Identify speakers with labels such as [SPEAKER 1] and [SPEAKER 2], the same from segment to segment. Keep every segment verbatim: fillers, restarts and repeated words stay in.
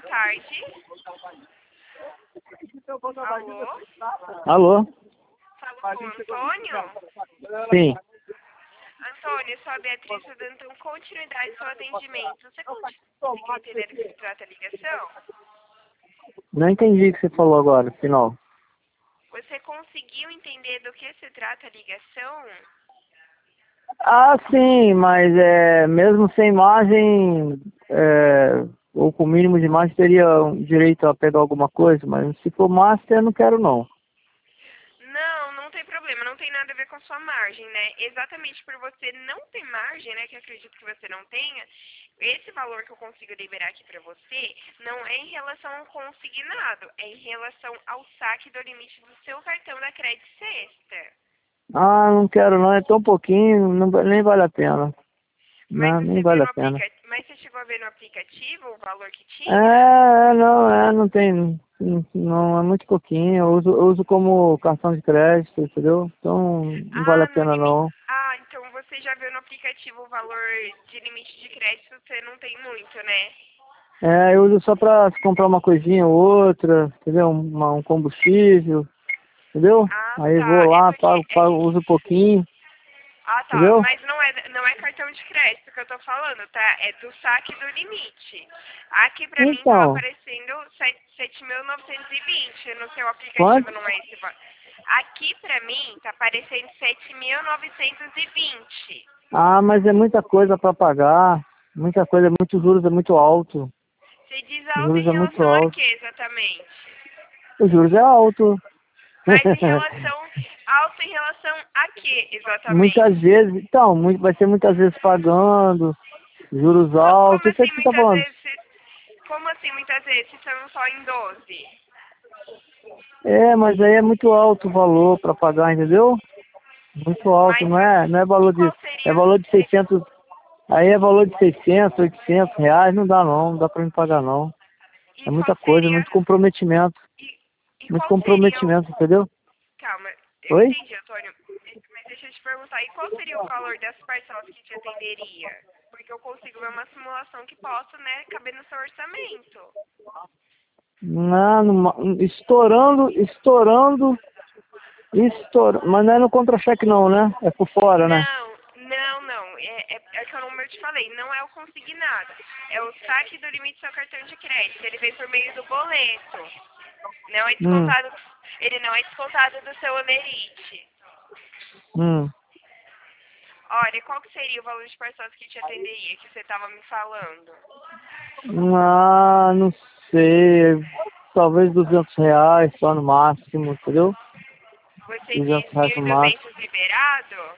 [SPEAKER 1] tarde. Alô?
[SPEAKER 2] Alô?
[SPEAKER 1] Falo com o Antônio?
[SPEAKER 2] Sim.
[SPEAKER 1] Antônio, eu sou a Beatriz, estou dando continuidade ao seu atendimento. Você conseguiu entender do que se trata a ligação?
[SPEAKER 2] Não entendi o que você falou agora, final.
[SPEAKER 1] Você conseguiu entender do que se trata a ligação?
[SPEAKER 2] Ah, sim, mas é, mesmo sem imagem, é, ou com mínimo de imagem, teria um direito a pegar alguma coisa, mas se for master, eu não quero não.
[SPEAKER 1] Não, não tem problema, não tem nada a ver com a sua margem, né? Exatamente por você não ter margem, né, que eu acredito que você não tenha, esse valor que eu consigo liberar aqui pra você não é em relação ao consignado, é em relação ao saque do limite do seu cartão da Crédito Sexta.
[SPEAKER 2] Ah, não quero não, é tão pouquinho, não, va- nem vale a pena.
[SPEAKER 1] Mas
[SPEAKER 2] Não,
[SPEAKER 1] você
[SPEAKER 2] nem
[SPEAKER 1] viu
[SPEAKER 2] vale
[SPEAKER 1] no
[SPEAKER 2] a pena.
[SPEAKER 1] aplica... Mas você chegou a ver no aplicativo o valor que
[SPEAKER 2] É,
[SPEAKER 1] tinha?
[SPEAKER 2] é, não, é, não tem, não, não, é muito pouquinho, eu uso, eu uso como cartão de crédito, entendeu? Então, não vale a
[SPEAKER 1] Ah, no
[SPEAKER 2] pena
[SPEAKER 1] limite.
[SPEAKER 2] não.
[SPEAKER 1] Ah, então você já viu no aplicativo o valor de limite de crédito, você não tem muito, né?
[SPEAKER 2] É, eu uso só pra comprar uma coisinha ou outra, entendeu? Uma, um combustível, entendeu?
[SPEAKER 1] Ah,
[SPEAKER 2] Aí vou
[SPEAKER 1] tá. É
[SPEAKER 2] lá,
[SPEAKER 1] porque
[SPEAKER 2] pago,
[SPEAKER 1] é
[SPEAKER 2] pago,
[SPEAKER 1] que.
[SPEAKER 2] uso um pouquinho,
[SPEAKER 1] Ah, tá.
[SPEAKER 2] entendeu?
[SPEAKER 1] Mas não é, não é cartão de crédito que eu tô falando, tá? É do saque do limite. Aqui pra mim tava
[SPEAKER 2] Então,
[SPEAKER 1] aparecendo sete mil novecentos e vinte. No seu
[SPEAKER 2] quanto?
[SPEAKER 1] aplicativo não é esse valor. Aqui pra mim tá aparecendo sete mil novecentos e vinte.
[SPEAKER 2] Ah, mas é muita coisa pra pagar, muita coisa, é muito juros, é muito alto.
[SPEAKER 1] Você diz
[SPEAKER 2] Os
[SPEAKER 1] alto
[SPEAKER 2] juros
[SPEAKER 1] em
[SPEAKER 2] é muito
[SPEAKER 1] relação a
[SPEAKER 2] alto.
[SPEAKER 1] quê exatamente?
[SPEAKER 2] Os juros é alto.
[SPEAKER 1] Mas em relação. Alto em relação a quê
[SPEAKER 2] Muitas
[SPEAKER 1] exatamente?
[SPEAKER 2] vezes, então, muito, vai ser muitas vezes pagando, juros
[SPEAKER 1] Co- Como
[SPEAKER 2] altos, isso é
[SPEAKER 1] assim
[SPEAKER 2] que você tá
[SPEAKER 1] muitas
[SPEAKER 2] falando.
[SPEAKER 1] vezes? Como assim muitas vezes? Se são só em doze?
[SPEAKER 2] É, mas aí é muito alto o valor pra pagar, entendeu? Muito alto,
[SPEAKER 1] Mas
[SPEAKER 2] não
[SPEAKER 1] você.
[SPEAKER 2] é, não é
[SPEAKER 1] E
[SPEAKER 2] valor de,
[SPEAKER 1] qual
[SPEAKER 2] é
[SPEAKER 1] seria o.
[SPEAKER 2] valor de seiscentos, aí é valor de seiscentos, oitocentos reais, não dá não, não dá pra me pagar não.
[SPEAKER 1] E
[SPEAKER 2] É
[SPEAKER 1] qual
[SPEAKER 2] muita coisa,
[SPEAKER 1] seria.
[SPEAKER 2] muito comprometimento,
[SPEAKER 1] E, e
[SPEAKER 2] muito
[SPEAKER 1] qual seria o.
[SPEAKER 2] comprometimento, entendeu?
[SPEAKER 1] Calma, eu
[SPEAKER 2] Oi?
[SPEAKER 1] entendi, Antônio. Mas deixa eu te perguntar, e qual seria o valor dessas parcelas que te atenderia? Porque eu consigo ver uma simulação que possa, né, caber no seu orçamento.
[SPEAKER 2] Não, numa- estourando, estourando, estourando, mas não é no contra-cheque não, né? É por fora, né?
[SPEAKER 1] Não, não, não. É, é, é que eu não eu te falei, não é o consignado. É o saque do limite do seu cartão de crédito. Ele vem por meio do boleto. Não é
[SPEAKER 2] Hum,
[SPEAKER 1] descontado. Ele não é descontado do seu holerite.
[SPEAKER 2] hum.
[SPEAKER 1] Olha, qual que seria o valor de parcelas que te atenderia, que você estava me falando?
[SPEAKER 2] Ah, não sei, talvez duzentos reais só no máximo, entendeu?
[SPEAKER 1] Você
[SPEAKER 2] Duzentos
[SPEAKER 1] diz
[SPEAKER 2] reais
[SPEAKER 1] mil
[SPEAKER 2] no
[SPEAKER 1] e
[SPEAKER 2] máximo.
[SPEAKER 1] duzentos liberado?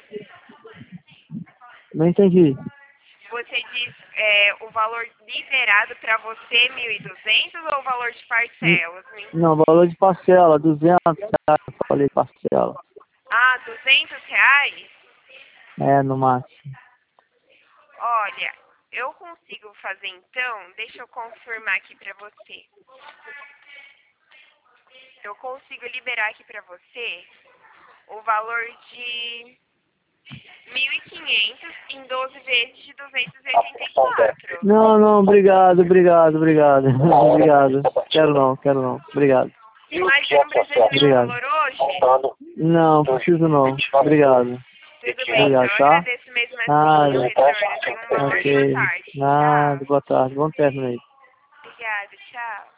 [SPEAKER 2] Não entendi.
[SPEAKER 1] Você diz é, o valor liberado para você mil e duzentos ou o valor de
[SPEAKER 2] Hum,
[SPEAKER 1] parcelas? Me-
[SPEAKER 2] Não, valor de parcela, duzentos reais, eu falei parcela.
[SPEAKER 1] Ah, duzentos reais?
[SPEAKER 2] É, no máximo.
[SPEAKER 1] Olha, eu consigo fazer então, deixa eu confirmar aqui pra você. Eu consigo liberar aqui pra você o valor de mil e quinhentos em doze vezes de duzentos e oitenta e quatro.
[SPEAKER 2] Não, não, obrigado, obrigado, obrigado. Obrigado. Quero não, quero não. Obrigado.
[SPEAKER 1] Mas você não precisa de nenhum
[SPEAKER 2] Obrigado.
[SPEAKER 1] valor hoje?
[SPEAKER 2] Não, preciso não. Obrigado.
[SPEAKER 1] Tudo bem, então
[SPEAKER 2] Obrigado,
[SPEAKER 1] eu
[SPEAKER 2] tá?
[SPEAKER 1] agradeço mesmo assim o
[SPEAKER 2] Nada.
[SPEAKER 1] retorno. Tenha uma ótima
[SPEAKER 2] Ok.
[SPEAKER 1] tarde.
[SPEAKER 2] Nada,
[SPEAKER 1] Tchau.
[SPEAKER 2] boa tarde. Bom término aí.
[SPEAKER 1] Obrigada, tchau.